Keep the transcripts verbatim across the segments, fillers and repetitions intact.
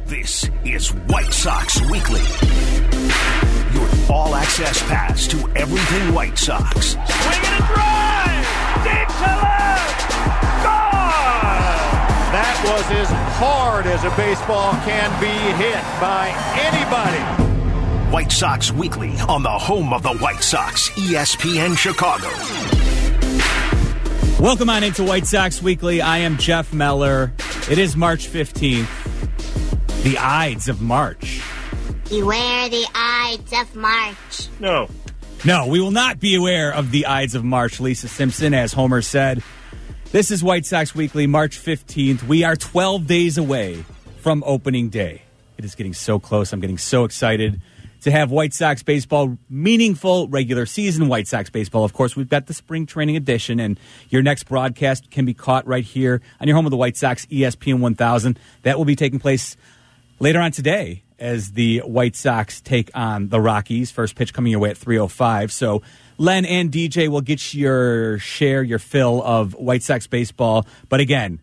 This is White Sox Weekly, your all-access pass to everything White Sox. Swing and a drive! Deep to left! Gone! That was as hard as a baseball can be hit by anybody. White Sox Weekly on the home of the White Sox, E S P N Chicago. Welcome on into White Sox Weekly. I am Jeff Meller. It is March fifteenth. The Ides of March. Beware the Ides of March. No. No, we will not be aware of the Ides of March, Lisa Simpson, as Homer said. This is White Sox Weekly, March fifteenth. We are twelve days away from opening day. It is getting so close. I'm getting so excited to have White Sox baseball, meaningful regular season White Sox baseball. Of course, we've got the spring training edition, and your next broadcast can be caught right here on your home of the White Sox, E S P N one thousand. That will be taking place later on today as the White Sox take on the Rockies. First pitch coming your way at three oh five. So Len and D J will get your share, your fill of White Sox baseball. But again,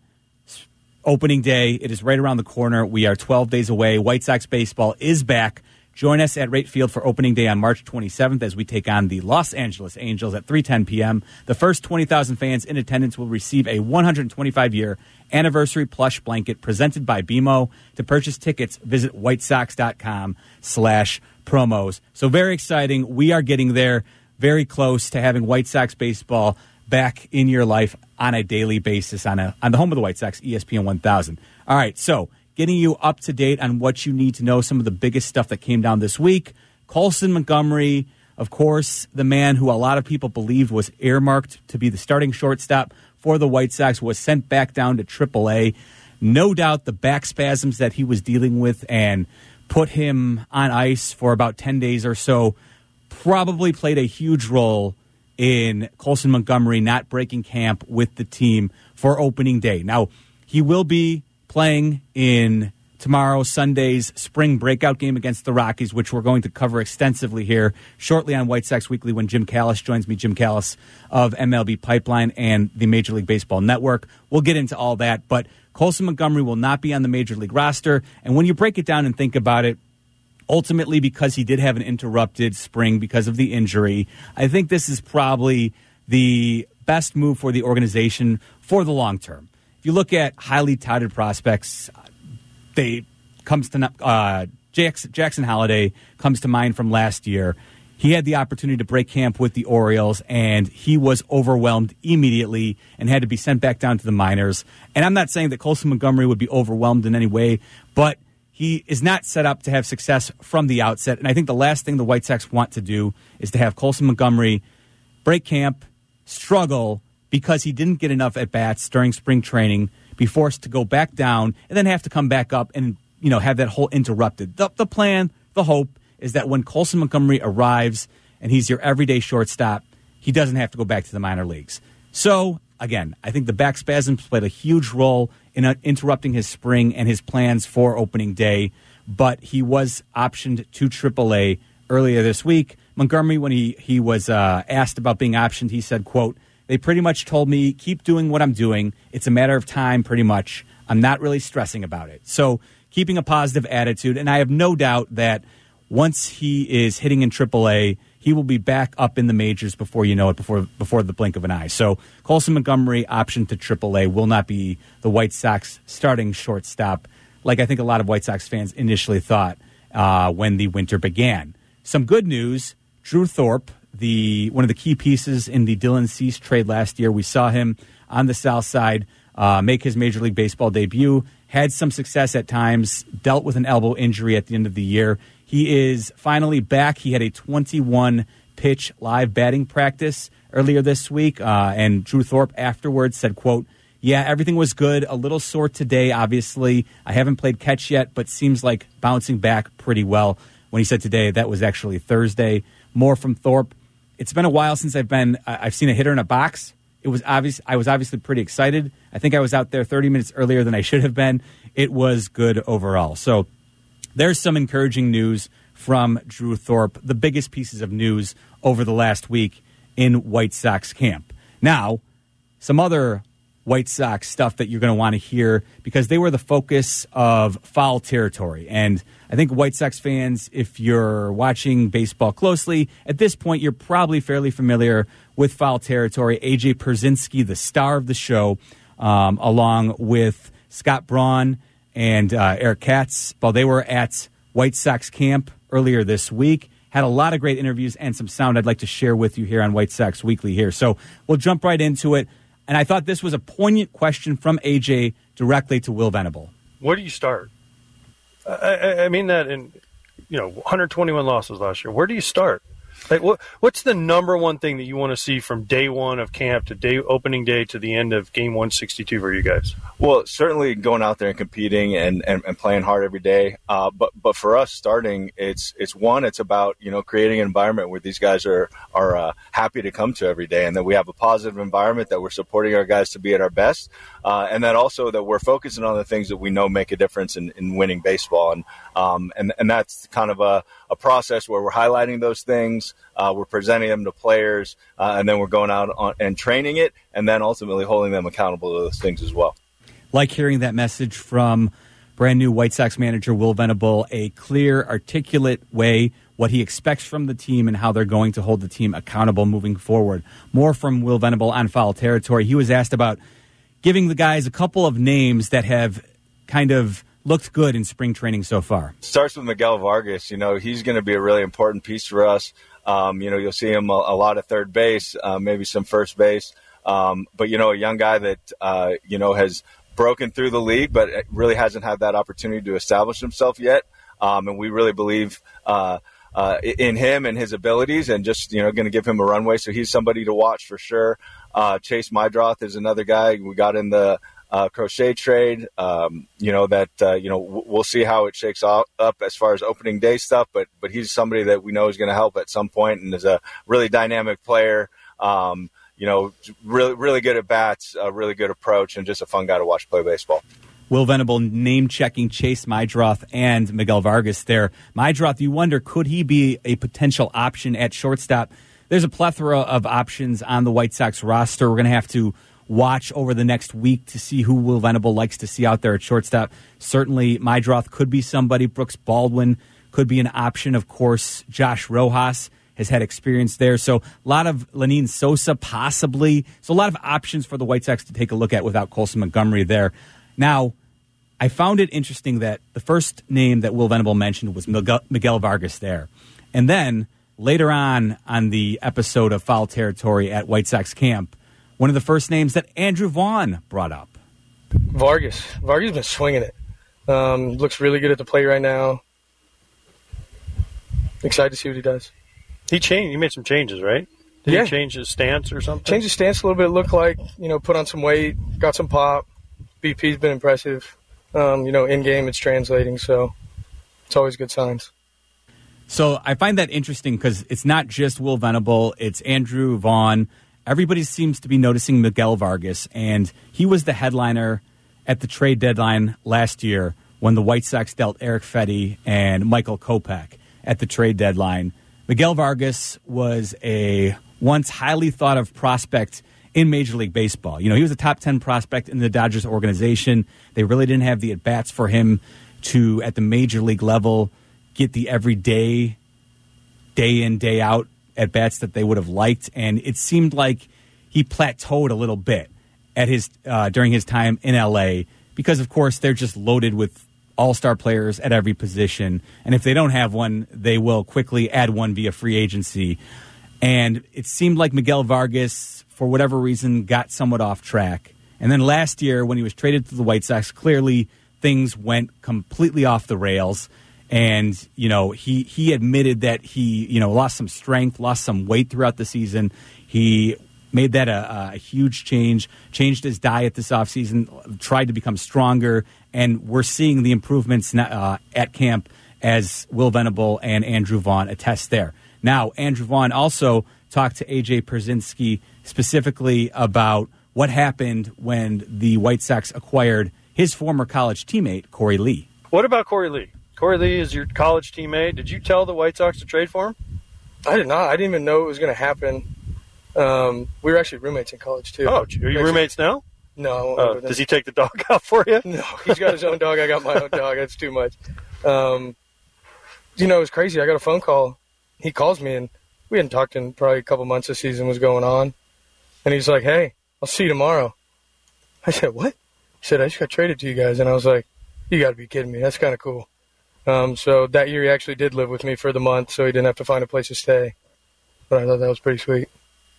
opening day, it is right around the corner. We are twelve days away. White Sox baseball is back. Join us at Rate Field for opening day on March twenty-seventh as we take on the Los Angeles Angels at three ten p.m. The first twenty thousand fans in attendance will receive a one hundred twenty-five year anniversary plush blanket presented by B M O. To purchase tickets, visit whitesox.com slash promos. So very exciting. We are getting there, very close to having White Sox baseball back in your life on a daily basis on a on the home of the White Sox, E S P N one thousand. All right, so getting you up to date on what you need to know, some of the biggest stuff that came down this week. Colson Montgomery, of course, the man who a lot of people believed was earmarked to be the starting shortstop for the White Sox, was sent back down to triple A. No doubt the back spasms that he was dealing with and put him on ice for about ten days or so probably played a huge role in Colson Montgomery not breaking camp with the team for opening day. Now, he will be playing in tomorrow, Sunday's spring breakout game against the Rockies, which we're going to cover extensively here shortly on White Sox Weekly when Jim Callis joins me, Jim Callis of M L B Pipeline and the Major League Baseball Network. We'll get into all that, but Colson Montgomery will not be on the Major League roster. And when you break it down and think about it, ultimately because he did have an interrupted spring because of the injury, I think this is probably the best move for the organization for the long term. If you look at highly touted prospects, they comes to uh, Jackson, Jackson Holliday comes to mind from last year. He had the opportunity to break camp with the Orioles, and he was overwhelmed immediately and had to be sent back down to the minors. And I'm not saying that Colson Montgomery would be overwhelmed in any way, but he is not set up to have success from the outset. And I think the last thing the White Sox want to do is to have Colson Montgomery break camp, struggle, because he didn't get enough at-bats during spring training, be forced to go back down, and then have to come back up and, you know, have that whole interrupted. The, the plan, the hope, is that when Colson Montgomery arrives and he's your everyday shortstop, he doesn't have to go back to the minor leagues. So, again, I think the back spasms played a huge role in uh, interrupting his spring and his plans for opening day, but he was optioned to triple A earlier this week. Montgomery, when he, he was uh, asked about being optioned, he said, quote, "They pretty much told me, keep doing what I'm doing. It's a matter of time, pretty much. I'm not really stressing about it." So keeping a positive attitude. And I have no doubt that once he is hitting in triple A, he will be back up in the majors before you know it, before before the blink of an eye. So Colson Montgomery, option to triple A, will not be the White Sox starting shortstop, like I think a lot of White Sox fans initially thought uh, when the winter began. Some good news, Drew Thorpe, the one of the key pieces in the Dylan Cease trade last year. We saw him on the South Side uh, make his Major League Baseball debut, had some success at times, dealt with an elbow injury at the end of the year. He is finally back. He had a twenty-one pitch live batting practice earlier this week, uh, and Drew Thorpe afterwards said, quote, "Yeah, everything was good. A little sore today, obviously. I haven't played catch yet, but seems like bouncing back pretty well." When he said today, that was actually Thursday. More from Thorpe. It's been a while since I've been. Uh, I've seen a hitter in a box. It was obvious. I was obviously pretty excited. I think I was out there thirty minutes earlier than I should have been. It was good overall. So there's some encouraging news from Drew Thorpe. The biggest pieces of news over the last week in White Sox camp. Now, some other White Sox stuff that you're going to want to hear because they were the focus of Foul Territory. And I think White Sox fans, if you're watching baseball closely, at this point you're probably fairly familiar with Foul Territory. A J Pierzynski, the star of the show, um, along with Scott Braun and uh, Eric Katz, while they were at White Sox camp earlier this week. Had a lot of great interviews and some sound I'd like to share with you here on White Sox Weekly here. So we'll jump right into it. And I thought this was a poignant question from A J directly to Will Venable. Where do you start? I, I, I mean that in, you know, one hundred twenty-one losses last year. Where do you start? Like, what what's the number one thing that you want to see from day one of camp to day opening day to the end of game one sixty-two for you guys? Well, certainly going out there and competing and, and, and playing hard every day. Uh, but but for us, starting, it's it's one, it's about, you know, creating an environment where these guys are are uh, happy to come to every day, and that we have a positive environment, that we're supporting our guys to be at our best, uh, and that also that we're focusing on the things that we know make a difference in, in winning baseball, and um and and that's kind of a, a process where we're highlighting those things. Uh, we're presenting them to players, uh, and then we're going out on, and training it, and then ultimately holding them accountable to those things as well. Like hearing that message from brand new White Sox manager Will Venable, a clear, articulate way, what he expects from the team and how they're going to hold the team accountable moving forward. More from Will Venable on Foul Territory. He was asked about giving the guys a couple of names that have kind of looked good in spring training so far. Starts with Miguel Vargas. You know, he's going to be a really important piece for us. Um, you know, you'll see him a, a lot at third base, uh, maybe some first base. Um, but, you know, a young guy that, uh, you know, has broken through the league, but really hasn't had that opportunity to establish himself yet. Um, and we really believe uh, uh, in him and his abilities, and just, you know, going to give him a runway. So he's somebody to watch for sure. Uh, Chase Mydroth is another guy we got in the Uh, crochet trade, um, you know, that, uh, you know, w- we'll see how it shakes out, up as far as opening day stuff, but, but he's somebody that we know is going to help at some point, and is a really dynamic player, um, you know, really, really good at bats, a really good approach, and just a fun guy to watch play baseball. Will Venable name-checking Chase Mydroth and Miguel Vargas there. Mydroth, you wonder, could he be a potential option at shortstop? There's a plethora of options on the White Sox roster. We're going to have to watch over the next week to see who Will Venable likes to see out there at shortstop. Certainly, Mydroth could be somebody. Brooks Baldwin could be an option. Of course, Josh Rojas has had experience there. So a lot of Lenyn Sosa possibly. So a lot of options for the White Sox to take a look at without Colson Montgomery there. Now, I found it interesting that the first name that Will Venable mentioned was Miguel, Miguel Vargas there. And then later on on the episode of Foul Territory at White Sox camp, one of the first names that Andrew Vaughn brought up. Vargas. Vargas has been swinging it. Um, looks really good at the plate right now. Excited to see what he does. He changed. He made some changes, right? Did yeah. he change his stance or something? Changed his stance a little bit. Looked like, you know, put on some weight, got some pop. B P's been impressive. Um, you know, in-game it's translating, so it's always good signs. So I find that interesting because it's not just Will Venable, it's Andrew Vaughn. Everybody seems to be noticing Miguel Vargas, and he was the headliner at the trade deadline last year when the White Sox dealt Eric Fedde and Michael Kopech at the trade deadline. Miguel Vargas was a once highly thought of prospect in Major League Baseball. You know, he was a top ten prospect in the Dodgers organization. They really didn't have the at-bats for him to, at the Major League level, get the everyday, day in, day out at-bats that they would have liked, and it seemed like he plateaued a little bit at his uh, during his time in L A because, of course, they're just loaded with all-star players at every position, and if they don't have one, they will quickly add one via free agency. And it seemed like Miguel Vargas, for whatever reason, got somewhat off track. And then last year, when he was traded to the White Sox, clearly things went completely off the rails. And, you know, he, he admitted that he, you know, lost some strength, lost some weight throughout the season. He made that a, a huge change, changed his diet this offseason, tried to become stronger, and we're seeing the improvements uh, at camp as Will Venable and Andrew Vaughn attest there. Now, Andrew Vaughn also talked to A J Pierzynski specifically about what happened when the White Sox acquired his former college teammate, Corey Lee. What about Corey Lee? Corey Lee is your college teammate. Did you tell the White Sox to trade for him? I did not. I didn't even know it was going to happen. Um, we were actually roommates in college, too. Oh, are you roommates now? No. Uh, does he take the dog out for you? No, he's got his own dog. I got my own dog. That's too much. Um, you know, it was crazy. I got a phone call. He calls me, and we hadn't talked in probably a couple months. The season was going on. And he's like, hey, I'll see you tomorrow. I said, what? He said, I just got traded to you guys. And I was like, you got to be kidding me. That's kind of cool. Um, so that year he actually did live with me for the month, so he didn't have to find a place to stay. But I thought that was pretty sweet.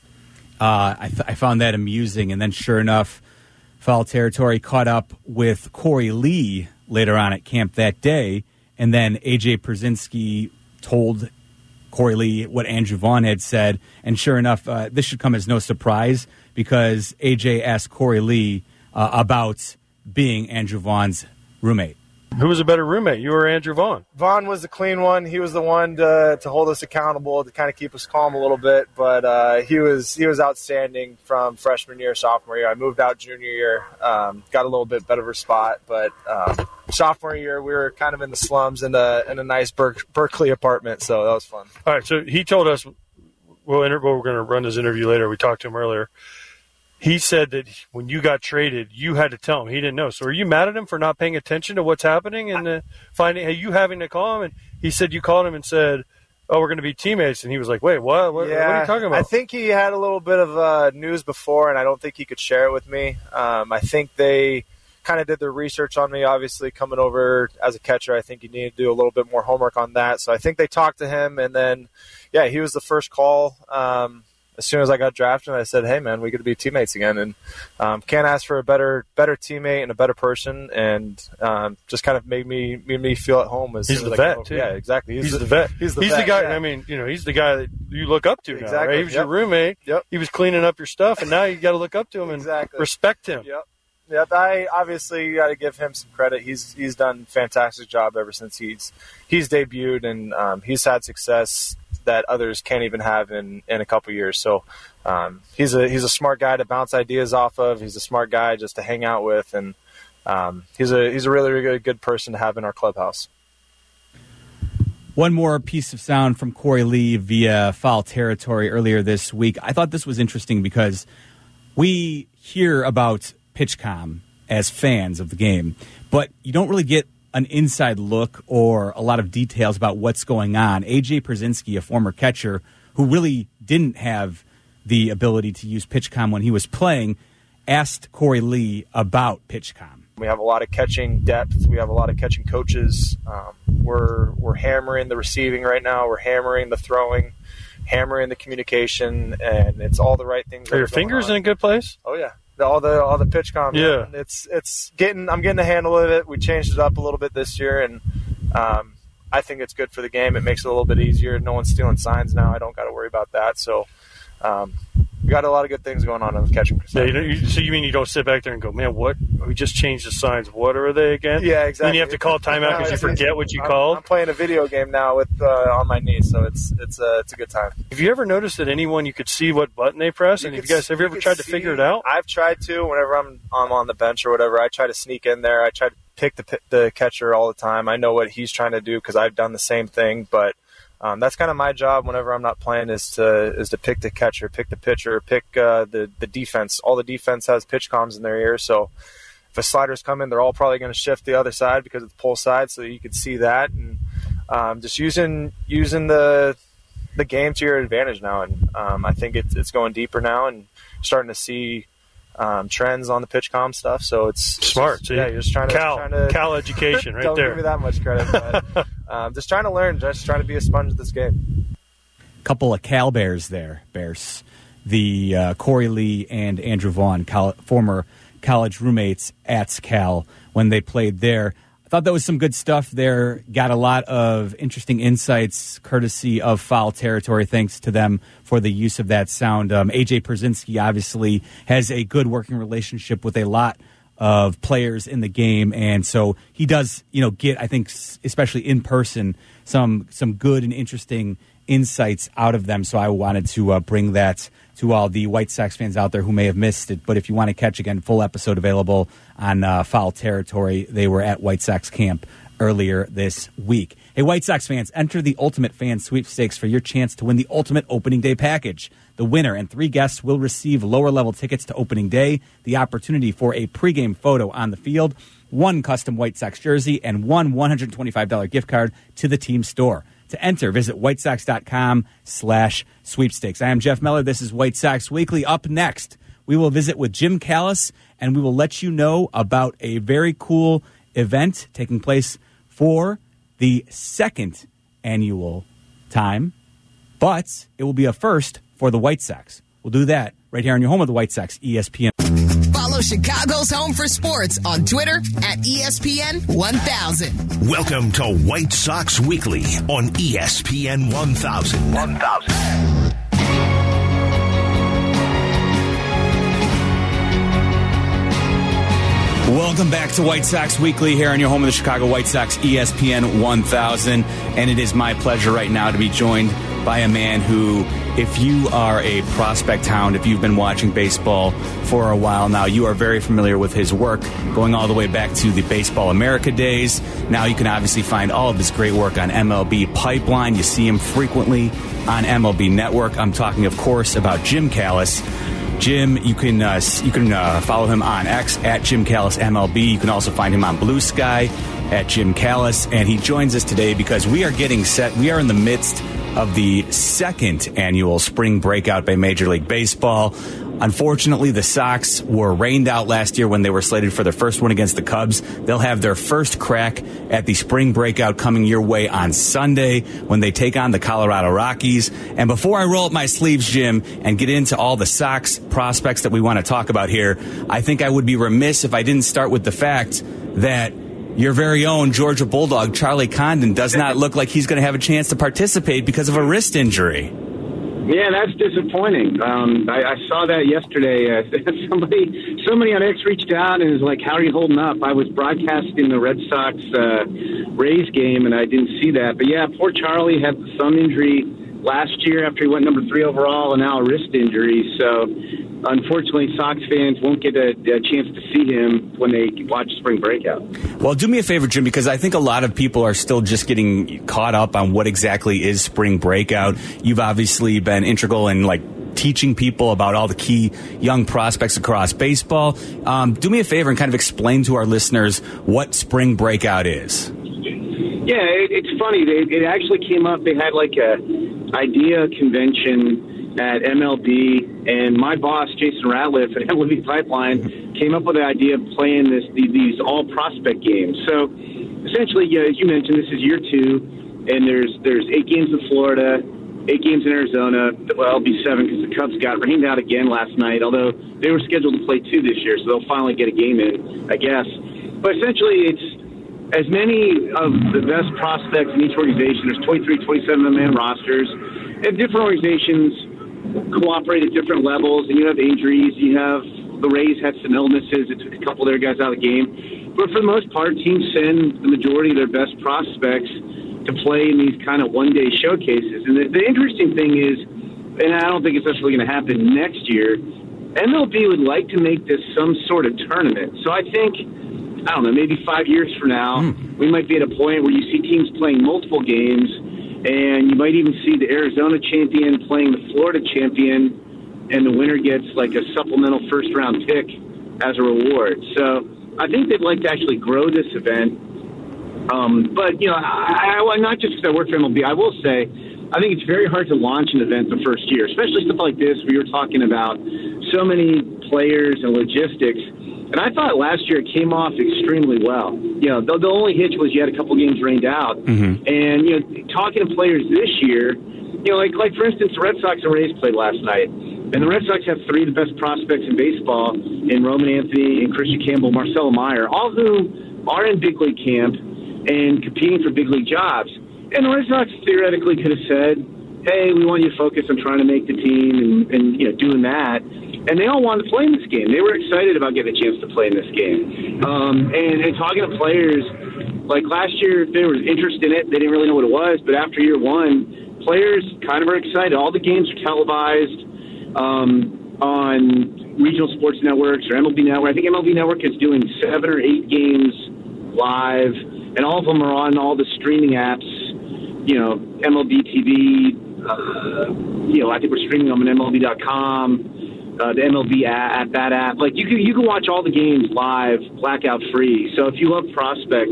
Uh, I, th- I found that amusing. And then sure enough, Foul Territory caught up with Corey Lee later on at camp that day. And then A J Pierzynski told Corey Lee what Andrew Vaughn had said. And sure enough, uh, this should come as no surprise because A J asked Corey Lee uh, about being Andrew Vaughn's roommate. Who was a better roommate, you or Andrew Vaughn? Vaughn was the clean one. He was the one to, to hold us accountable, to kind of keep us calm a little bit. But uh, he was he was outstanding from freshman year, sophomore year. I moved out junior year, um, got a little bit better of a spot. But um, sophomore year, we were kind of in the slums in a, in a nice Ber- Berkeley apartment, so that was fun. All right, so he told us, we'll inter- we're going to run this interview later. We talked to him earlier. He said that when you got traded, you had to tell him. He didn't know. So are you mad at him for not paying attention to what's happening and uh, finding hey, you having to call him? And he said you called him and said, oh, we're going to be teammates. And he was like, wait, what? What, yeah, what are you talking about? I think he had a little bit of uh, news before, and I don't think he could share it with me. Um, I think they kind of did their research on me, obviously, coming over as a catcher. I think he needed to do a little bit more homework on that. So I think they talked to him, and then, yeah, he was the first call. Um As soon as I got drafted, I said, hey, man, we get to be teammates again. And um, can't ask for a better better teammate and a better person. And um, just kind of made me made me feel at home. As he's soon the as I vet, too. Yeah, exactly. He's, he's the, the vet. He's the, he's vet, the guy, yeah. I mean, you know, he's the guy that you look up to now, exactly. right? He was yep. your roommate. Yep. He was cleaning up your stuff, and now you got to look up to him and exactly. respect him. Yep. Yep. I obviously got to give him some credit. He's he's done a fantastic job ever since he's he's debuted, and um, he's had success that others can't even have in, in a couple years. So um, he's a he's a smart guy to bounce ideas off of. He's a smart guy just to hang out with, and um, he's a he's a really, really good person to have in our clubhouse. One more piece of sound from Corey Lee via Foul Territory earlier this week. I thought this was interesting because we hear about PitchCom as fans of the game, but you don't really get an inside look or a lot of details about what's going on. A J Pierzynski, a former catcher who really didn't have the ability to use PitchCom when he was playing, asked Corey Lee about PitchCom. We have a lot of catching depth. We have a lot of catching coaches. Um, we're we're hammering the receiving right now. We're hammering the throwing, hammering the communication, and it's all the right things. Are your fingers on. in a good place? Oh yeah. All the all the PitchCom, yeah. Man. It's it's getting. I'm getting a handle of it. We changed it up a little bit this year, and um, I think it's good for the game. It makes it a little bit easier. No one's stealing signs now. I don't got to worry about that. So um, we got a lot of good things going on in the catching. Yeah, you know, you, so you mean you don't sit back there and go, man, what? We just changed the signs. What are they again? Yeah, exactly. Then you have to call timeout because you forget what you I'm, called. I'm playing a video game now with uh, on my knee, so it's it's uh, it's a good time. Have you ever noticed that anyone you could see what button they press? You and have could you guys have you you ever tried could to figure see- it out? I've tried to. Whenever I'm I'm on the bench or whatever, I try to sneak in there. I try to pick the pi- the catcher all the time. I know what he's trying to do because I've done the same thing, but. Um, that's kind of my job whenever I'm not playing is to is to pick the catcher, pick the pitcher, pick uh, the the defense. All the defense has pitch comms in their ears, so if a slider's coming, they're all probably going to shift the other side because it's pull side, so you can see that. And um, just using using the the game to your advantage now, and um, I think it's it's going deeper now and starting to see. Um, trends on the PitchCom stuff, so it's smart. Just, yeah, you're just trying to Cal, trying to, Cal education, right don't there. Don't give me that much credit, but um, just trying to learn, just trying to be a sponge of this game. Couple of Cal Bears there, Bears. The uh, Corey Lee and Andrew Vaughn, col- former college roommates at Cal when they played there. I thought that was some good stuff there. Got a lot of interesting insights courtesy of Foul Territory. Thanks to them for the use of that sound. Um, A J Pierzynski obviously has a good working relationship with a lot of players in the game, and so he does, you know, get, I think, especially in person, some some good and interesting insights out of them. So I wanted to uh, bring that to all the White Sox fans out there who may have missed it. But if you want to catch, again, full episode available on uh, Foul Territory. They were at White Sox camp earlier this week. Hey, White Sox fans, enter the Ultimate Fan Sweepstakes for your chance to win the Ultimate Opening Day Package. The winner and three guests will receive lower-level tickets to Opening Day, the opportunity for a pregame photo on the field, one custom White Sox jersey, and one one hundred twenty-five dollars gift card to the team store. To enter, visit whitesox.com slash sweepstakes. I am Jeff Meller. This is White Sox Weekly. Up next, we will visit with Jim Callis, and we will let you know about a very cool event taking place for the second annual time, but it will be a first for the White Sox. We'll do that right here on your home of the White Sox, E S P N. Follow Chicago's Home for Sports on Twitter at E S P N one thousand. Welcome to White Sox Weekly on E S P N one thousand. one thousand. Welcome back to White Sox Weekly here on your home of the Chicago White Sox, E S P N one thousand. And it is my pleasure right now to be joined by a man who, if you are a prospect hound, if you've been watching baseball for a while now, you are very familiar with his work going all the way back to the Baseball America days. Now you can obviously find all of his great work on M L B Pipeline. You see him frequently on M L B Network. I'm talking, of course, about Jim Callis. Jim, you can uh, you can uh, follow him on X at Jim Callis M L B. You can also find him on Blue Sky at Jim Callis. And he joins us today because we are getting set. We are in the midst of the second annual spring breakout by Major League Baseball. Unfortunately, the Sox were rained out last year when they were slated for their first one against the Cubs. They'll have their first crack at the spring breakout coming your way on Sunday when they take on the Colorado Rockies. And before I roll up my sleeves, Jim, and get into all the Sox prospects that we want to talk about here, I think I would be remiss if I didn't start with the fact that your very own Georgia Bulldog, Charlie Condon, does not look like he's going to have a chance to participate because of a wrist injury. Yeah, that's disappointing. Um, I, I saw that yesterday. Uh, somebody, somebody on X reached out and was like, "How are you holding up?" I was broadcasting the Red Sox uh, Rays game, and I didn't see that. But yeah, poor Charlie had the thumb injury last year after he went number three overall, and now a wrist injury. So, unfortunately, Sox fans won't get a, a chance to see him when they watch spring breakout. Well, do me a favor, Jim, because I think a lot of people are still just getting caught up on what exactly is spring breakout. You've obviously been integral in, like, teaching people about all the key young prospects across baseball. Um, do me a favor and kind of explain to our listeners what spring breakout is. Yeah, it, it's funny. They, it actually came up. They had, like, a idea convention at M L B, and my boss, Jason Ratliff at M L B Pipeline, came up with the idea of playing this these all prospect games. So essentially, yeah, as you mentioned, this is year two, and there's there's eight games in Florida, eight games in Arizona. Well, it'll be seven because the Cubs got rained out again last night, although they were scheduled to play two this year, so they'll finally get a game in, I guess. But essentially, it's as many of the best prospects in each organization. There's twenty-three, twenty-seven-man rosters, and different organizations cooperate at different levels, and you have injuries. You have the Rays had some illnesses. It took a couple of their guys out of the game. But for the most part, teams send the majority of their best prospects to play in these kind of one-day showcases. And the, the interesting thing is, and I don't think it's necessarily going to happen next year, M L B would like to make this some sort of tournament. So I think, I don't know, maybe five years from now, mm. we might be at a point where you see teams playing multiple games, and you might even see the Arizona champion playing the Florida champion, and the winner gets like a supplemental first-round pick as a reward. So I think they'd like to actually grow this event. Um, but, you know, I, I, not just because I work for M L B, I will say I think it's very hard to launch an event the first year, especially stuff like this where you're talking about so many players and logistics. And I thought last year it came off extremely well. You know, the, the only hitch was you had a couple games rained out. Mm-hmm. And, you know, talking to players this year, you know, like, like for instance, the Red Sox and Rays played last night. And the Red Sox have three of the best prospects in baseball in Roman Anthony and Christian Campbell, Marcelo Meyer, all who are in big league camp and competing for big league jobs. And the Red Sox theoretically could have said, hey, we want you to focus on trying to make the team and, and you know, doing that. And they all wanted to play in this game. They were excited about getting a chance to play in this game. Um, and, and talking to players, like last year, they were interested in it. They didn't really know what it was. But after year one, players kind of are excited. All the games are televised um, on regional sports networks or M L B Network. I think M L B Network is doing seven or eight games live. and all of them are on all the streaming apps. You know, M L B T V. Uh, you know, I think we're streaming them on M L B dot com. Uh, the M L B app, that app. Like, you can, you can watch all the games live, blackout free. So if you love prospects,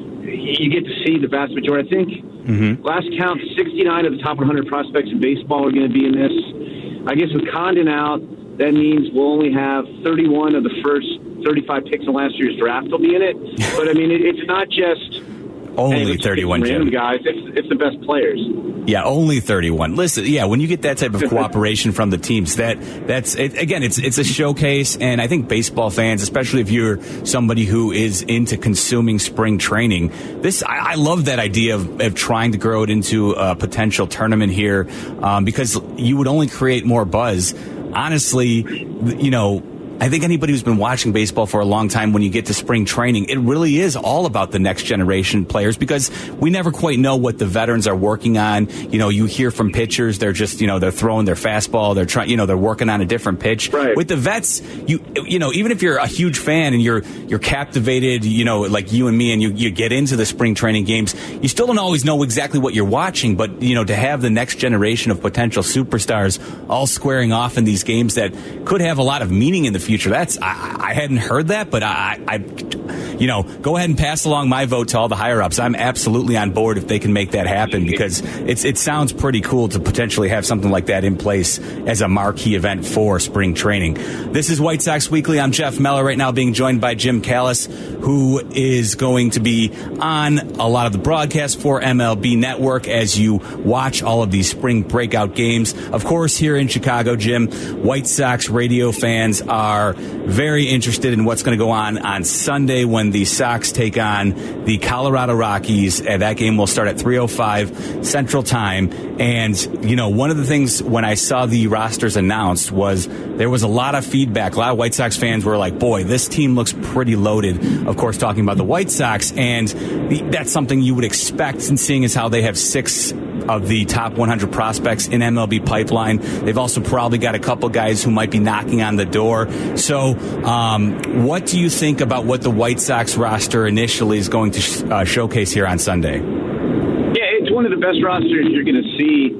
you get to see the vast majority. I think mm-hmm. last count, sixty-nine of the top one hundred prospects in baseball are going to be in this. I guess with Condon out, that means we'll only have thirty-one of the first thirty-five picks in last year's draft will be in it. But, I mean, it, it's not just... Only hey, thirty-one, Jim. Guys, it's, it's the best players. Yeah, only thirty-one. Listen, yeah, when you get that type of cooperation from the teams, that that's it, again, it's it's a showcase, and I think baseball fans, especially if you're somebody who is into consuming spring training, this I, I love that idea of, of trying to grow it into a potential tournament here, um, because you would only create more buzz. Honestly, you know. I think anybody who's been watching baseball for a long time, when you get to spring training, it really is all about the next generation players, because we never quite know what the veterans are working on. You know, you hear from pitchers, they're just, you know, they're throwing their fastball, they're trying, you know, they're working on a different pitch. Right. With the vets, you, you know, even if you're a huge fan and you're, you're captivated, you know, like you and me, and you, you get into the spring training games, you still don't always know exactly what you're watching, but, you know, to have the next generation of potential superstars all squaring off in these games that could have a lot of meaning in the future. That's I, I hadn't heard that, but I, I, you know, go ahead and pass along my vote to all the higher ups. I'm absolutely on board if they can make that happen, because it's it sounds pretty cool to potentially have something like that in place as a marquee event for spring training. This is White Sox Weekly. I'm Jeff Meller, right now being joined by Jim Callis, who is going to be on a lot of the broadcasts for M L B Network as you watch all of these spring breakout games. Of course, here in Chicago, Jim, White Sox radio fans are very interested in what's going to go on on Sunday when the Sox take on the Colorado Rockies. And that game will start at three oh five Central Time. And, you know, one of the things when I saw the rosters announced was there was a lot of feedback. A lot of White Sox fans were like, boy, this team looks pretty loaded. Of course, talking about the White Sox. And that's something you would expect, and seeing as how they have six of the top one hundred prospects in M L B pipeline. They've also probably got a couple guys who might be knocking on the door. So um, what do you think about what the White Sox roster initially is going to sh- uh, showcase here on Sunday? Yeah, it's one of the best rosters you're going to see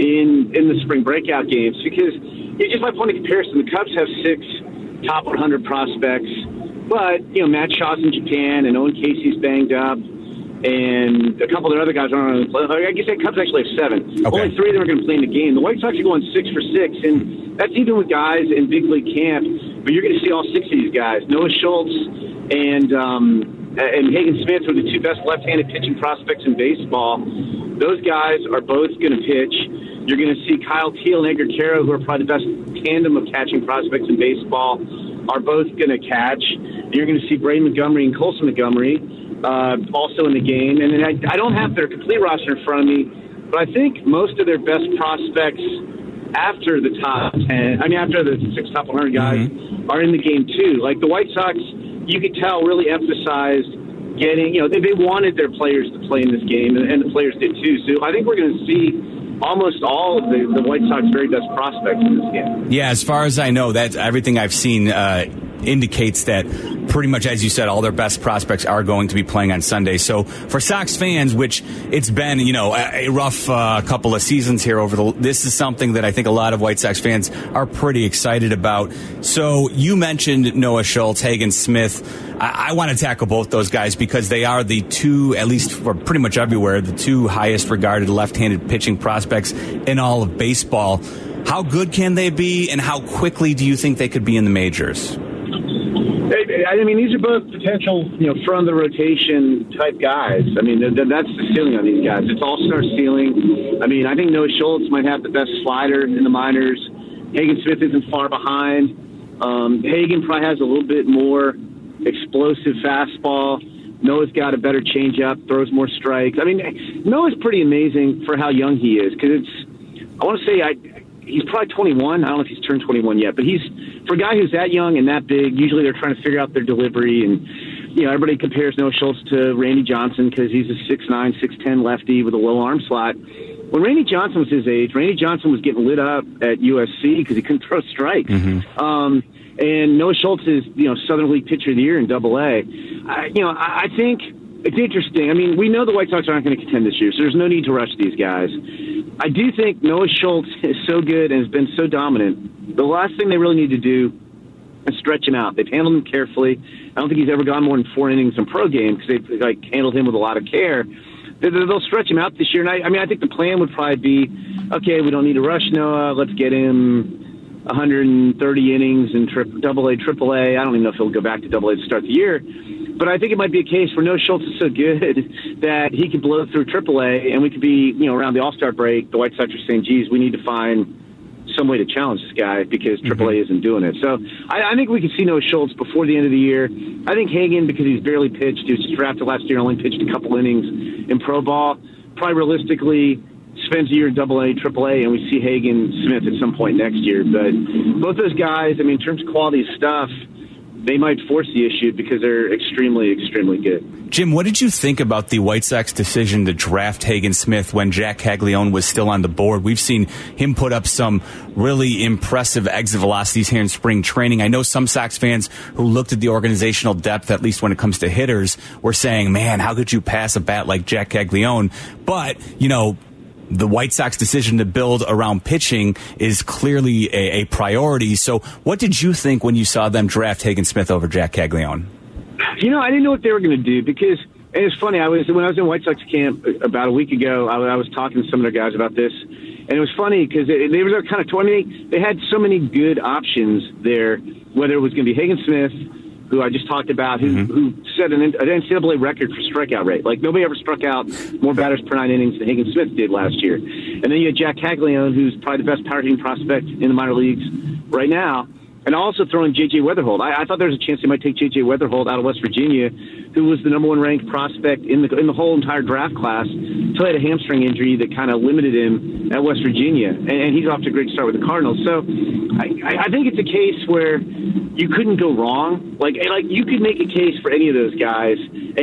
in in the spring breakout games, because you just by point of comparison, the Cubs have six top one hundred prospects, but, you know, Matt Shaw's in Japan and Owen Casey's banged up, and a couple of the other guys aren't on the play. I guess the Cubs actually have seven. Okay. Only three of them are going to play in the game. The White Sox are going six for six, and that's even with guys in big league camp. But you're going to see all six of these guys. Noah Schultz and um, and Hagen Smith are the two best left-handed pitching prospects in baseball. Those guys are both going to pitch. You're going to see Kyle Teel and Edgar Quero, who are probably the best tandem of catching prospects in baseball, are both going to catch. You're going to see Braden Montgomery and Colson Montgomery Uh, also in the game. And then I, I don't have their complete roster in front of me, but I think most of their best prospects after the top ten, I mean, after the six top one hundred guys, mm-hmm. are in the game too. Like the White Sox, you could tell, really emphasized getting, you know, they, they wanted their players to play in this game, and, and the players did too. So I think we're going to see almost all of the, the White Sox very best prospects in this game. Yeah, as far as I know, that's everything I've seen uh, indicates that pretty much, as you said, all their best prospects are going to be playing on Sunday. So for Sox fans, which it's been, you know, a, a rough uh, couple of seasons here over the, this is something that I think a lot of White Sox fans are pretty excited about. So you mentioned Noah Schultz, Hagen Smith. I, I want to tackle both those guys because they are the two, at least for pretty much everywhere, the two highest regarded left-handed pitching prospects in all of baseball. How good can they be, and how quickly do you think they could be in the majors? I mean, these are both potential, you know, from the rotation type guys. I mean, th- th- that's the ceiling on these guys. It's all-star ceiling. I mean, I think Noah Schultz might have the best slider in the minors. Hagen Smith isn't far behind. Um, Hagen probably has a little bit more explosive fastball. Noah's got a better changeup, throws more strikes. I mean, Noah's pretty amazing for how young he is, because it's, I want to say, I, he's probably twenty-one. I don't know if he's turned twenty-one yet, but he's, for a guy who's that young and that big, usually they're trying to figure out their delivery. And, you know, everybody compares Noah Schultz to Randy Johnson because he's a six nine, six ten lefty with a low arm slot. When Randy Johnson was his age, Randy Johnson was getting lit up at U S C because he couldn't throw strikes. Mm-hmm. Um, and Noah Schultz is, you know, Southern League Pitcher of the Year in Double A. I, you know, I, I think it's interesting. I mean, we know the White Sox aren't going to contend this year, so there's no need to rush these guys. I do think Noah Schultz is so good and has been so dominant. The last thing they really need to do is stretch him out. They've handled him carefully. I don't think he's ever gone more than four innings in pro game because they've like handled him with a lot of care. They'll stretch him out this year. And I, I mean, I think the plan would probably be, okay, we don't need to rush Noah. Let's get him one hundred thirty innings in tri- double A, triple A. I don't even know if he'll go back to double A to start the year. But I think it might be a case where Noah Schultz is so good that he could blow through triple A, and we could be, you know, around the All-Star break, the White Sox are saying, geez, we need to find some way to challenge this guy because triple A mm-hmm. isn't doing it. So I, I think we could see Noah Schultz before the end of the year. I think Hagen, because he's barely pitched, he was just drafted last year, only pitched a couple innings in pro ball, probably realistically spends a year in double A, triple A, and we see Hagen Smith at some point next year. But both those guys, I mean, in terms of quality of stuff, they might force the issue because they're extremely, extremely good. Jim, what did you think about the White Sox decision to draft Hagen Smith when Jack Caglione was still on the board? We've seen him put up some really impressive exit velocities here in spring training. I know some Sox fans who looked at the organizational depth, at least when it comes to hitters, were saying, man, how could you pass a bat like Jack Caglione? But, you know, the White Sox decision to build around pitching is clearly a, a priority. So what did you think when you saw them draft Hagen Smith over Jack Caglione? You know, I didn't know what they were going to do because and it's funny. I was when I was in White Sox camp about a week ago, I, I was talking to some of their guys about this, and it was funny because they, they were kind of torn. I mean, they had so many good options there, whether it was going to be Hagen Smith, who I just talked about, who, mm-hmm. who set an, an N C double A record for strikeout rate. Like, nobody ever struck out more batters per nine innings than Hagen Smith did last year. And then you had Jack Caglione, who's probably the best power hitting prospect in the minor leagues right now. And also throwing J J Weatherholt. I, I thought there was a chance they might take J J Weatherholt out of West Virginia, who was the number one ranked prospect in the in the whole entire draft class, until he had a hamstring injury that kind of limited him at West Virginia. And, and he's off to a great start with the Cardinals. So I, I think it's a case where you couldn't go wrong. Like, like you could make a case for any of those guys.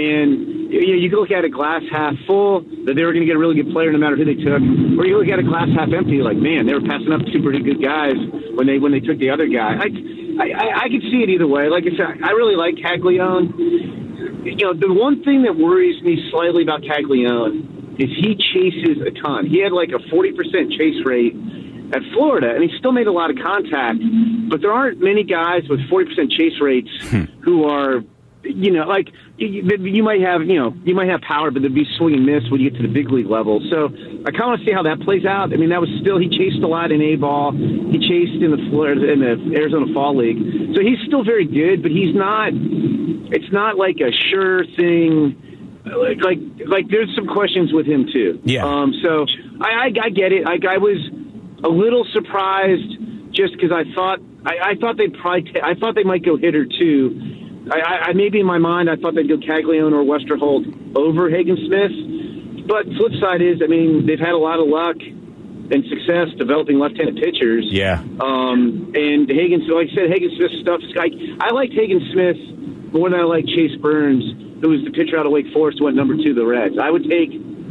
And you know, you could look at a glass half full, that they were going to get a really good player no matter who they took. Or you look at a glass half empty, like, man, they were passing up two pretty good guys when they when they took the other guy. I, I, I could see it either way. Like I said, I really like Caglione. You know, the one thing that worries me slightly about Caglione is he chases a ton. He had like a forty percent chase rate at Florida, and he still made a lot of contact. But there aren't many guys with forty percent chase rates who are, you know, like you, you might have, you know, you might have power, but there'd be swing and miss when you get to the big league level. So I kind of want to see how that plays out. I mean, that was still, he chased a lot in A ball. He chased in the Florida, in the Arizona Fall League. So he's still very good, but he's not, it's not like a sure thing. Like, like, like there's some questions with him too. Yeah. Um, so I, I, I get it. I, I was a little surprised just because I thought, I, I thought they'd probably, t- I thought they might go hitter too. I, I maybe in my mind I thought they'd go Caglione or Westerholt over Hagen Smith. But flip side is, I mean, they've had a lot of luck and success developing left-handed pitchers. Yeah. Um, and Hagen, like I said, Hagen Smith stuff. I, I liked Hagen Smith more than I like Chase Burns, who was the pitcher out of Wake Forest who went number two to the Reds. I would take.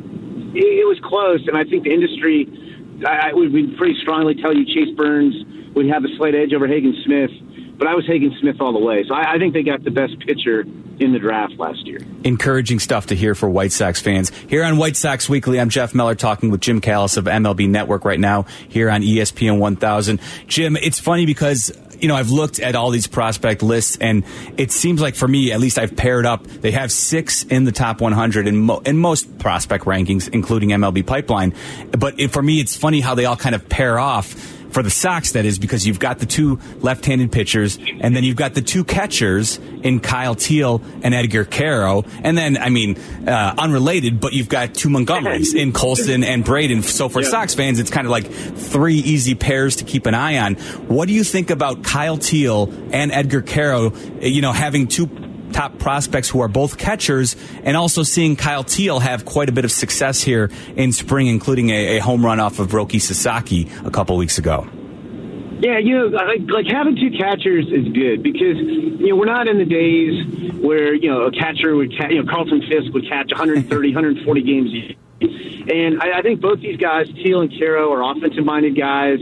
It, it was close, and I think the industry. I, I would pretty strongly tell you Chase Burns would have a slight edge over Hagen Smith. But I was Hagen Smith all the way. So I, I think they got the best pitcher in the draft last year. Encouraging stuff to hear for White Sox fans. Here on White Sox Weekly, I'm Jeff Meller talking with Jim Callis of M L B Network right now here on E S P N one thousand. Jim, it's funny because, you know, I've looked at all these prospect lists, and it seems like for me, at least I've paired up, they have six in the top one hundred in, mo- in most prospect rankings, including M L B Pipeline. But it, for me, it's funny how they all kind of pair off. For the Sox, that is, because you've got the two left-handed pitchers, and then you've got the two catchers in Kyle Teel and Edgar Caro. And then, I mean, uh, unrelated, but you've got two Montgomerys in Colson and Braden. So for yeah. Sox fans, it's kind of like three easy pairs to keep an eye on. What do you think about Kyle Teel and Edgar Caro, you know, having two top prospects who are both catchers, and also seeing Kyle Teel have quite a bit of success here in spring, including a, a home run off of Roki Sasaki a couple weeks ago? Yeah, you know, like, like having two catchers is good because, you know, we're not in the days where, you know, a catcher would, ca- you know, Carlton Fisk would catch one thirty, one forty games a year. And I, I think both these guys, Teel and Caro, are offensive-minded guys.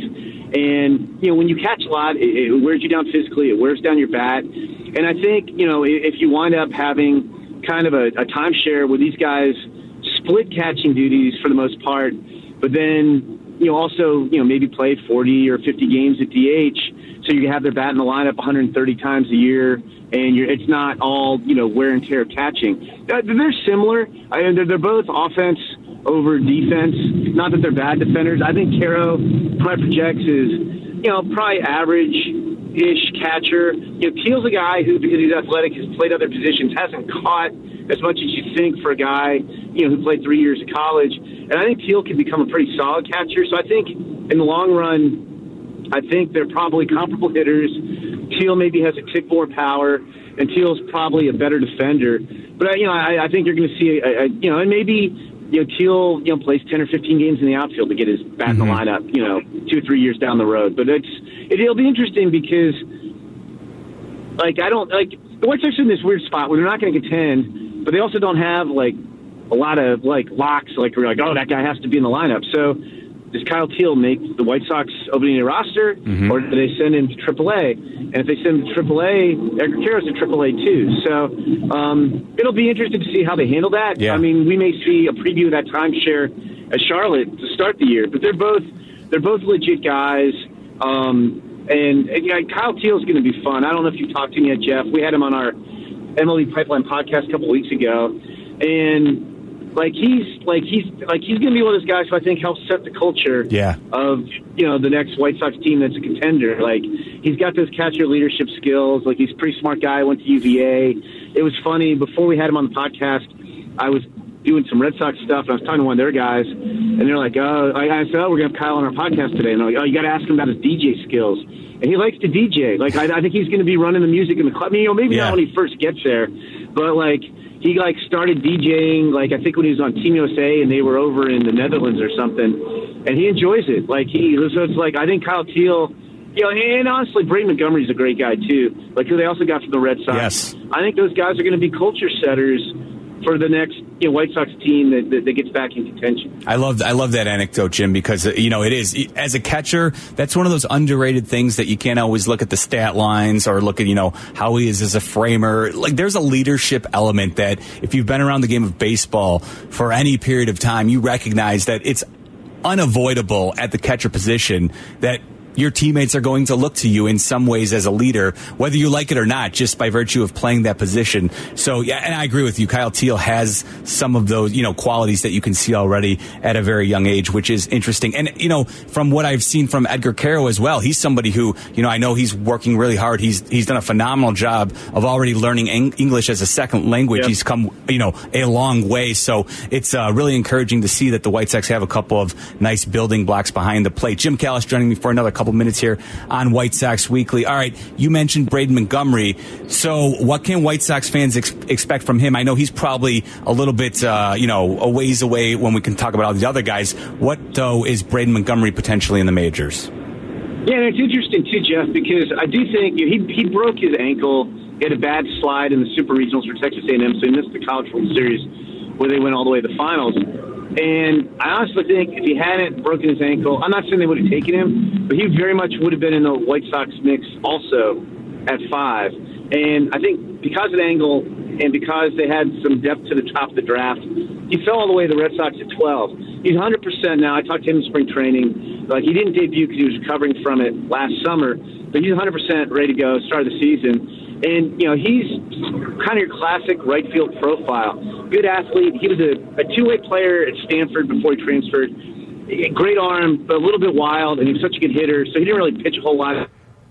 And, you know, when you catch a lot, it, it wears you down physically. It wears down your bat. And I think, you know, if you wind up having kind of a, a timeshare where these guys split catching duties for the most part, but then, you know, also, you know, maybe play forty or fifty games at D H, so you can have their bat in the lineup one hundred thirty times a year, and you're, it's not all, you know, wear and tear of catching. They're similar. I mean, they're, they're both offense over defense. Not that they're bad defenders. I think Caro probably projects is, you know, probably average-ish catcher. You know, Teal's a guy who, because he's athletic, has played other positions, hasn't caught as much as you think for a guy, you know, who played three years of college. And I think Teal can become a pretty solid catcher. So I think in the long run, I think they're probably comparable hitters. Teal maybe has a tick more power, and Teal's probably a better defender. But, you know, I, I think you're going to see, a, a, you know, and maybe, you know, Teal, you know, plays ten or fifteen games in the outfield to get his bat in the lineup, you know, two or three years down the road. But it's it, it'll be interesting because, like, I don't, like, the White Sox are in this weird spot where they're not going to contend, but they also don't have, like, a lot of, like, locks, like, we're like, oh, that guy has to be in the lineup. So does Kyle Teal make the White Sox opening day roster, mm-hmm. or do they send him to triple A? And if they send him to triple A, Edgar Caro's to triple A too. So um, it'll be interesting to see how they handle that. Yeah. I mean, we may see a preview of that timeshare at Charlotte to start the year, but they're both they're both legit guys. Um, and, and you know, Kyle Teal's going to be fun. I don't know if you talked to him yet, Jeff. We had him on our M L B Pipeline podcast a couple weeks ago, and Like he's like he's like he's going to be one of those guys who I think helps set the culture yeah. of you know the next White Sox team that's a contender. Like he's got those catcher leadership skills. Like he's a pretty smart guy. Went to U V A. It was funny before we had him on the podcast. I was doing some Red Sox stuff, and I was talking to one of their guys, and they're like, "Oh," I said, "Oh, we're going to have Kyle on our podcast today." And they're like, "Oh, you got to ask him about his D J skills." And he likes to D J. Like I, I think he's going to be running the music in the club. I mean, you know, maybe yeah. not when he first gets there, but like. He, like, started DJing, like, I think when he was on Team U S A and they were over in the Netherlands or something, and he enjoys it. Like, he, so it's like, I think Kyle Teal, you know, and honestly, Braden Montgomery's a great guy, too, like, who they also got from the Red Sox. Yes. I think those guys are going to be culture setters for the next you know, White Sox team that, that, that gets back in contention. I love I love that anecdote, Jim, because you know it is as a catcher. That's one of those underrated things that you can't always look at the stat lines or look at you know how he is as a framer. Like there's a leadership element that if you've been around the game of baseball for any period of time, you recognize that it's unavoidable at the catcher position that your teammates are going to look to you in some ways as a leader, whether you like it or not, just by virtue of playing that position. So, yeah, and I agree with you. Kyle Teal has some of those, you know, qualities that you can see already at a very young age, which is interesting. And, you know, from what I've seen from Edgar Caro as well, he's somebody who, you know, I know he's working really hard. He's he's done a phenomenal job of already learning en- English as a second language. Yep. He's come, you know, a long way. So it's uh, really encouraging to see that the White Sox have a couple of nice building blocks behind the plate. Jim Callis joining me for another couple couple minutes here on White Sox Weekly. All right, you mentioned Braden Montgomery. So what can White Sox fans ex- expect from him? I know he's probably a little bit, uh, you know, a ways away when we can talk about all the other guys. What, though, is Braden Montgomery potentially in the majors? Yeah, and it's interesting, too, Jeff, because I do think you know, he he broke his ankle. He had a bad slide in the Super Regionals for Texas A and M, so he missed the College World Series where they went all the way to the finals. And I honestly think if he hadn't broken his ankle, I'm not saying they would have taken him, but he very much would have been in the White Sox mix also at five. And I think because of the angle and because they had some depth to the top of the draft, he fell all the way to the Red Sox at twelve. He's one hundred percent now. I talked to him in spring training. Like, he didn't debut because he was recovering from it last summer, but he's one hundred percent ready to go, start of the season. And, you know, he's kind of your classic right field profile. Good athlete. He was a, a two-way player at Stanford before he transferred. Great arm, but a little bit wild, and he was such a good hitter, so he didn't really pitch a whole lot.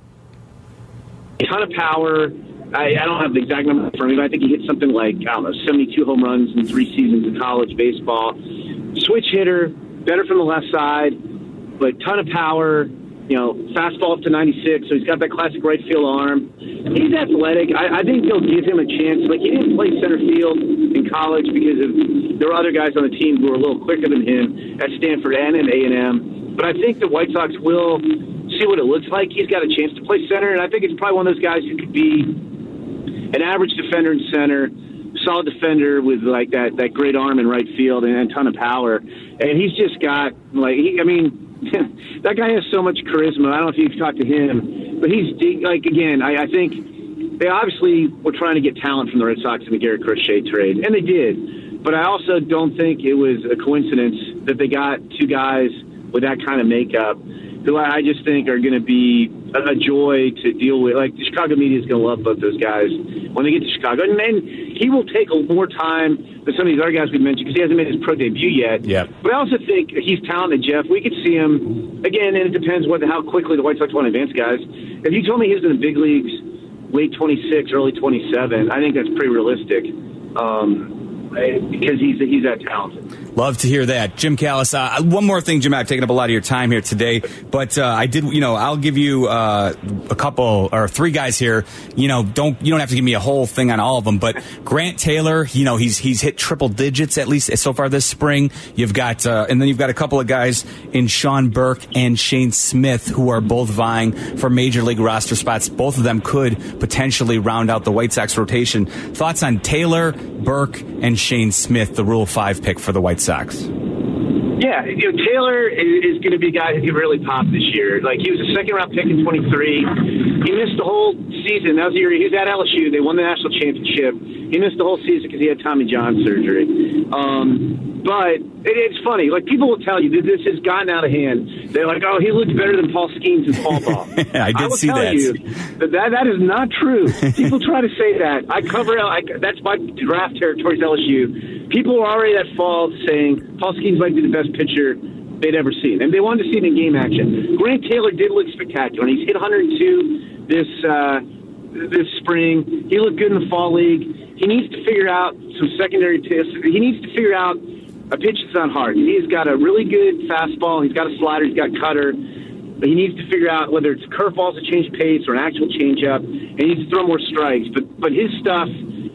A ton of power. I, I don't have the exact number for me, but I think he hit something like, I don't know, seventy-two home runs in three seasons of college baseball. Switch hitter, better from the left side, but ton of power. You know, fastball up to ninety-six, so he's got that classic right field arm. He's athletic. I, I think they'll give him a chance. Like, he didn't play center field in college because of, there were other guys on the team who were a little quicker than him at Stanford and at A and M. But I think the White Sox will see what it looks like. He's got a chance to play center, and I think it's probably one of those guys who could be an average defender in center, solid defender with, like, that, that great arm in right field and a ton of power. And he's just got, like, he, I mean, that guy has so much charisma. I don't know if you've talked to him, but he's, like, again, I, I think they obviously were trying to get talent from the Red Sox in the Garrett Crochet trade, and they did. But I also don't think it was a coincidence that they got two guys with that kind of makeup who I just think are going to be a joy to deal with. Like, the Chicago media is going to love both those guys when they get to Chicago. And then he will take a more time than some of these other guys we mentioned because he hasn't made his pro debut yet. Yeah. But I also think he's talented, Jeff. We could see him, again, and it depends what how quickly the White Sox want to advance guys. If you told me he was in the big leagues late twenty-six, early twenty-seven, I think that's pretty realistic. Um because he's he's that talented. Love to hear that. Jim Callis, uh, one more thing, Jim, I've taken up a lot of your time here today, but uh, I did, you know, I'll give you uh, a couple or three guys here. You know, don't you don't have to give me a whole thing on all of them, but Grant Taylor, you know, he's he's hit triple digits at least so far this spring. You've got, uh, and then you've got a couple of guys in Sean Burke and Shane Smith who are both vying for major league roster spots. Both of them could potentially round out the White Sox rotation. Thoughts on Taylor, Burke, and Shane Smith, the Rule five pick for the White Sox? Yeah, you know, Taylor is, is going to be a guy who can really pop this year. Like, he was a second-round pick in twenty-three. He missed the whole season. That was the year he was at L S U. They won the national championship. He missed the whole season because he had Tommy John surgery. Um, but it, it's funny. Like, people will tell you that this has gotten out of hand. They're like, oh, he looks better than Paul Skeens and Paul Ball. I did I will see tell that. You that, that that is not true. People try to say that. I cover I, that's my draft territory is L S U. People were already that fall saying Paul Skeens might be the best pitcher they'd ever seen, and they wanted to see it in game action. Grant Taylor did look spectacular, and he's hit one hundred two this uh, this spring. He looked good in the fall league. He needs to figure out some secondary tests. He needs to figure out a pitch that's not hard. He's got a really good fastball. He's got a slider. He's got cutter. But he needs to figure out whether it's curveballs to change pace or an actual changeup. And he needs to throw more strikes. But but his stuff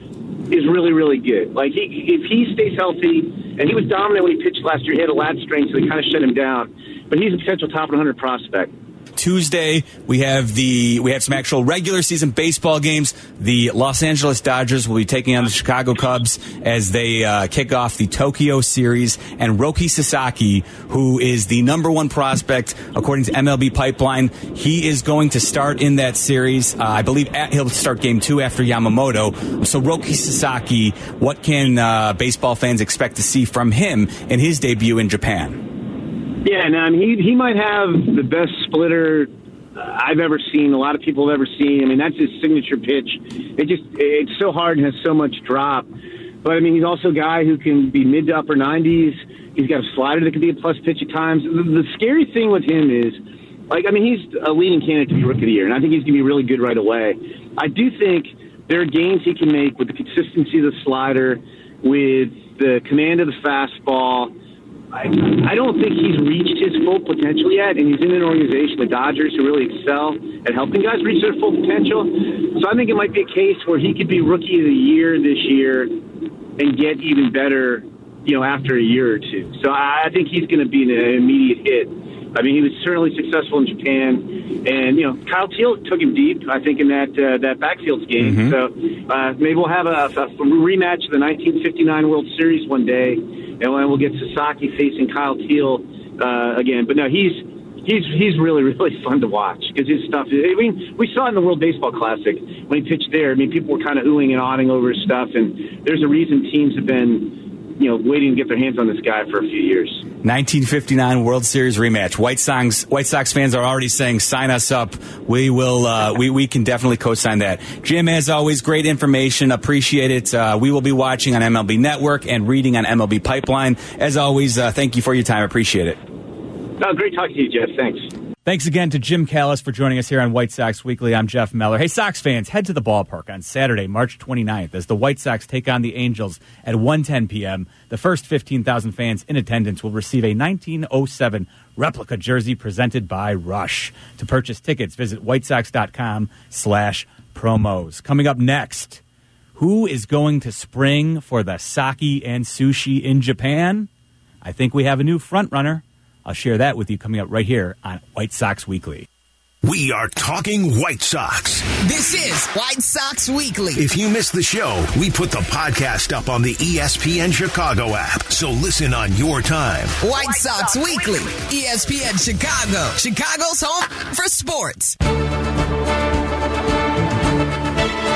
is really, really good. Like, he, if he stays healthy, and he was dominant when he pitched last year, he had a lat strain, so they kind of shut him down. But he's a potential top one hundred prospect. Tuesday, we have the we have some actual regular season baseball games. The Los Angeles Dodgers will be taking on the Chicago Cubs as they uh, kick off the Tokyo series. And Roki Sasaki, who is the number one prospect according to M L B Pipeline, he is going to start in that series. Uh, I believe at, he'll start game two after Yamamoto. So Roki Sasaki, what can uh, baseball fans expect to see from him in his debut in Japan? Yeah, and um, he he might have the best splitter uh, I've ever seen. A lot of people have ever seen. I mean, that's his signature pitch. It just it's so hard and has so much drop. But I mean, he's also a guy who can be mid to upper nineties. He's got a slider that can be a plus pitch at times. The, the scary thing with him is, like, I mean, he's a leading candidate to be Rookie of the Year, and I think he's going to be really good right away. I do think there are gains he can make with the consistency of the slider, with the command of the fastball. I, I don't think he's reached his full potential yet, and he's in an organization, the Dodgers, who really excel at helping guys reach their full potential. So I think it might be a case where he could be Rookie of the Year this year and get even better, you know, after a year or two. So I think he's going to be an immediate hit. I mean, he was certainly successful in Japan, and, you know, Kyle Teel took him deep, I think, in that uh, that backfields game. Mm-hmm. So uh, maybe we'll have a, a rematch of the nineteen fifty-nine World Series one day, and we'll get Sasaki facing Kyle Teel uh, again. But no, he's he's he's really, really fun to watch because his stuff is, I mean, we saw it in the World Baseball Classic when he pitched there. I mean, people were kind of oohing and ahhing over his stuff, and there's a reason teams have been, you know, waiting to get their hands on this guy for a few years. nineteen fifty-nine World Series rematch. White Sox White Sox fans are already saying, sign us up. We will. Uh, we we can definitely co-sign that. Jim, as always, great information. Appreciate it. Uh, we will be watching on M L B Network and reading on M L B Pipeline. As always, uh, thank you for your time. Appreciate it. No, great talking to you, Jeff. Thanks. Thanks again to Jim Callis for joining us here on White Sox Weekly. I'm Jeff Meller. Hey, Sox fans, head to the ballpark on Saturday, March twenty-ninth, as the White Sox take on the Angels at one ten p.m. The first fifteen thousand fans in attendance will receive a nineteen oh seven replica jersey presented by Rush. To purchase tickets, visit whitesox.com slash promos. Coming up next, who is going to spring for the sake and sushi in Japan? I think we have a new front runner. I'll share that with you coming up right here on White Sox Weekly. We are talking White Sox. This is White Sox Weekly. If you missed the show, we put the podcast up on the E S P N Chicago app, so listen on your time. White, White Sox, Sox Weekly, E S P N Chicago, Chicago's home for sports.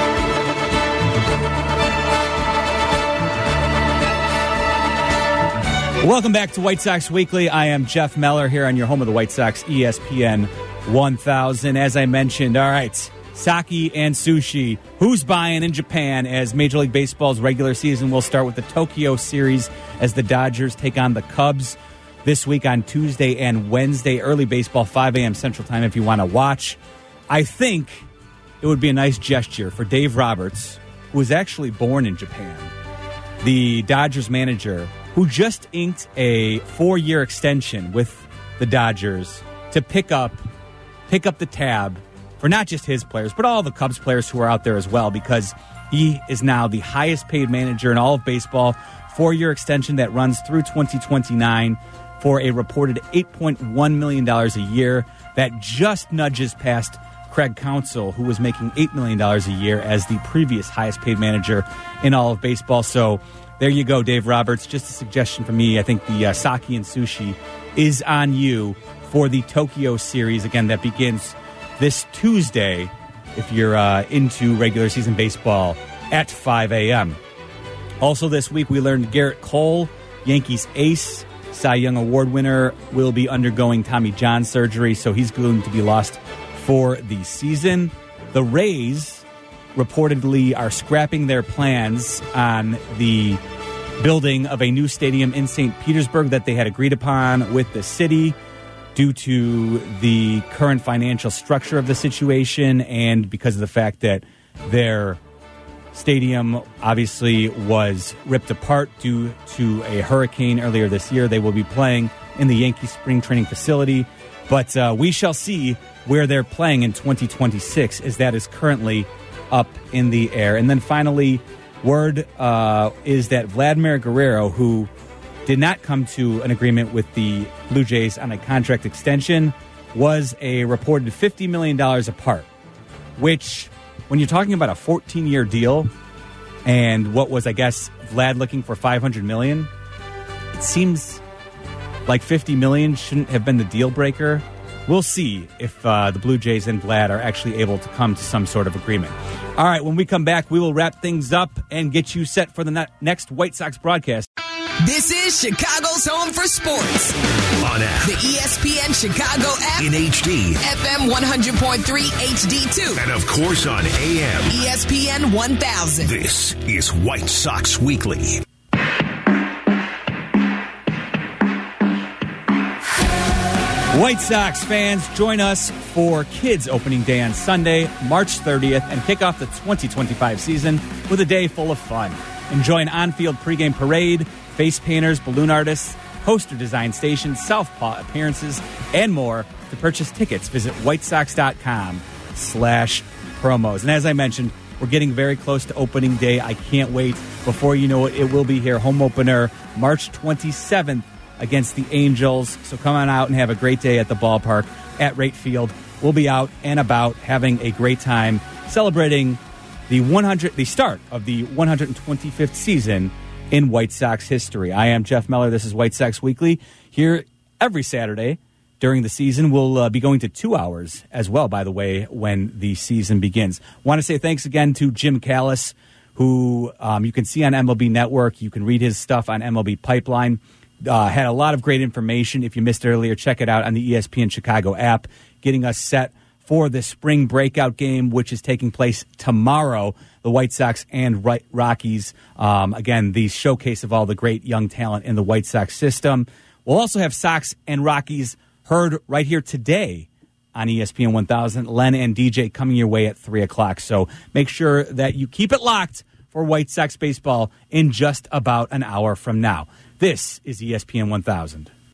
Welcome back to White Sox Weekly. I am Jeff Meller here on your home of the White Sox, E S P N one thousand. As I mentioned, all right, sake and sushi. Who's buying in Japan as Major League Baseball's regular season will start with the Tokyo series as the Dodgers take on the Cubs this week on Tuesday and Wednesday. Early baseball, five a.m. Central Time if you want to watch. I think it would be a nice gesture for Dave Roberts, who was actually born in Japan, the Dodgers manager, who just inked a four-year extension with the Dodgers to pick up pick up the tab for not just his players, but all the Cubs players who are out there as well, because he is now the highest-paid manager in all of baseball. Four-year extension that runs through twenty twenty-nine for a reported eight point one million dollars a year. That just nudges past Craig Counsell, who was making eight million dollars a year as the previous highest-paid manager in all of baseball. So there you go, Dave Roberts. Just a suggestion from me. I think the uh, sake and sushi is on you for the Tokyo series. Again, that begins this Tuesday if you're uh, into regular season baseball at five a.m. Also this week, we learned Garrett Cole, Yankees ace, Cy Young Award winner, will be undergoing Tommy John surgery, so he's going to be lost for the season. The Rays reportedly are scrapping their plans on the building of a new stadium in Saint Petersburg that they had agreed upon with the city due to the current financial structure of the situation and because of the fact that their stadium obviously was ripped apart due to a hurricane earlier this year. They will be playing in the Yankee spring training facility, but uh, we shall see where they're playing in twenty twenty-six, as that is currently up in the air. And then finally, word uh, is that Vladimir Guerrero, who did not come to an agreement with the Blue Jays on a contract extension, was a reported fifty million dollars apart, which, when you're talking about a fourteen-year deal and what was, I guess, Vlad looking for five hundred million dollars, it seems like fifty million dollars shouldn't have been the deal breaker. We'll see if uh, the Blue Jays and Vlad are actually able to come to some sort of agreement. All right, when we come back, we will wrap things up and get you set for the ne- next White Sox broadcast. This is Chicago's home for sports. On app. The E S P N Chicago app. In H D. F M one hundred point three H D two. And of course on A M. E S P N one thousand. This is White Sox Weekly. White Sox fans, join us for Kids Opening Day on Sunday, March thirtieth, and kick off the twenty twenty-five season with a day full of fun. Enjoy an on-field pregame parade, face painters, balloon artists, poster design stations, southpaw appearances, and more. To purchase tickets, visit whitesox.com slash promos. And as I mentioned, we're getting very close to opening day. I can't wait. Before you know it, it will be here. Home opener, March twenty-seventh against the Angels. So come on out and have a great day at the ballpark at Rate Field. We'll be out and about having a great time celebrating the one hundred, the start of the one hundred twenty-fifth season in White Sox history. I am Jeff Meller. This is White Sox Weekly. Here every Saturday during the season. We'll uh, be going to two hours as well, by the way, when the season begins. Want to say thanks again to Jim Callis, who um, you can see on M L B Network. You can read his stuff on M L B Pipeline. Uh, had a lot of great information. If you missed it earlier, check it out on the E S P N Chicago app, getting us set for the spring breakout game, which is taking place tomorrow. The White Sox and Rockies. Um, again, the showcase of all the great young talent in the White Sox system. We'll also have Sox and Rockies heard right here today on E S P N one thousand. Len and D J coming your way at three o'clock. So make sure that you keep it locked for White Sox baseball in just about an hour from now. This is E S P N one thousand.